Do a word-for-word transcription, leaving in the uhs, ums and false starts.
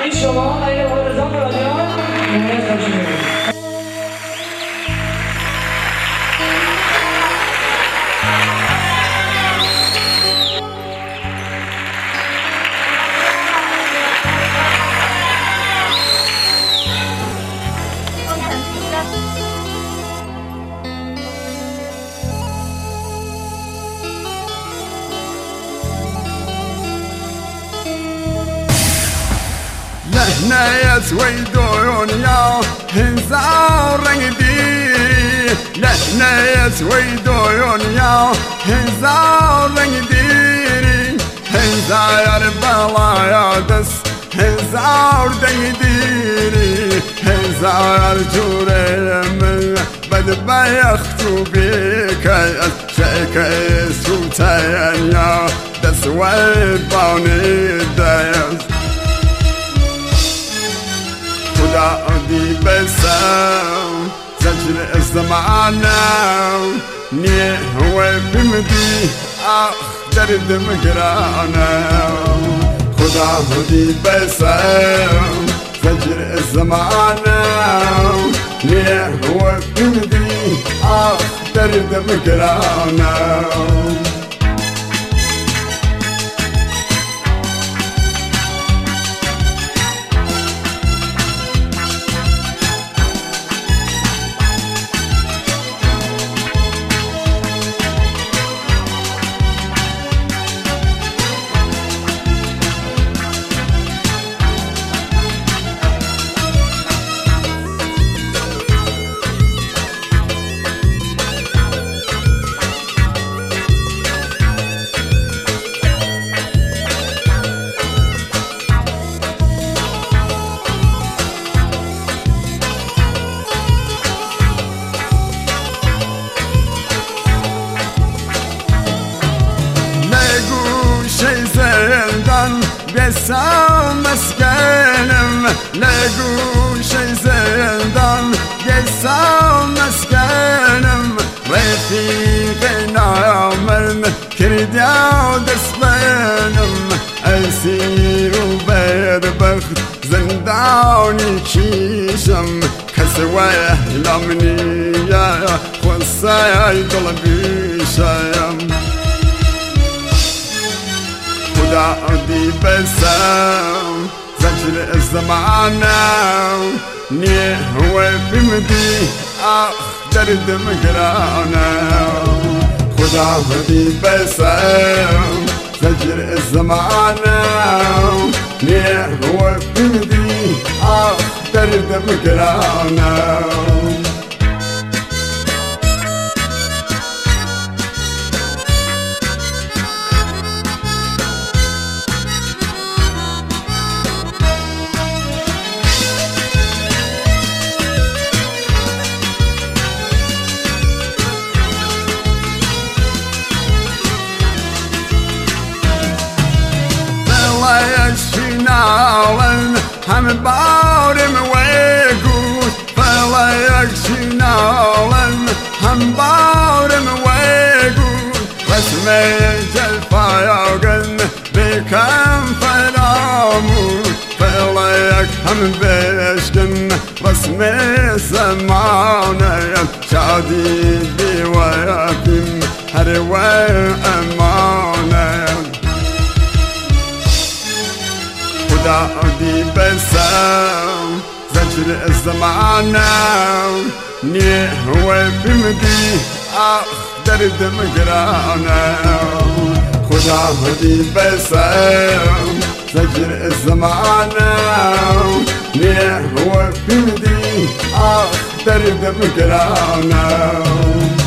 این شما این آقا رضا مرادیان مهندس همچنین لحنيت ويدونيا هنزار رنگدي لحنيت ويدونيا هنزار رنگدي هنزار بلايا دس هنزار دنگديري هنزار جورم بد بيختو بك شيك سوتايا دس ويبوني دايس خدادي بسام زجر الزمان نيه هو بمدي أخدر دمقرانا خدادي بسام زجر الزمان نيه هو بمدي أخدر دمقرانا بسام مسكنم لقو شي زندان بسام مسكنم رفيقنا عمرنا كرديا دسبنم أسير وبيد بخت زنداني كيشم كسواه لمني يا خصاي طلبي شايم خدادي بسام زجر الزمان نيه هو بمدي أخدر دمقرانا خدادي بسام زجر الزمان نيه هو بمدي أخدر دمقرانا يكشيناون هم بارم ويقول فلا يكشيناون هم بارم ويقول رسمي جلفاياغن بكم فرامو فلا يكهم بيشكن رسمي زماني شادي بيوياكم هروا أماني خدادي بسام زجر الزمان نيه هو بمدي أخدر دمقرانا خدادي بسام زجر الزمان نيه هو بمدي أخدر دمقرانا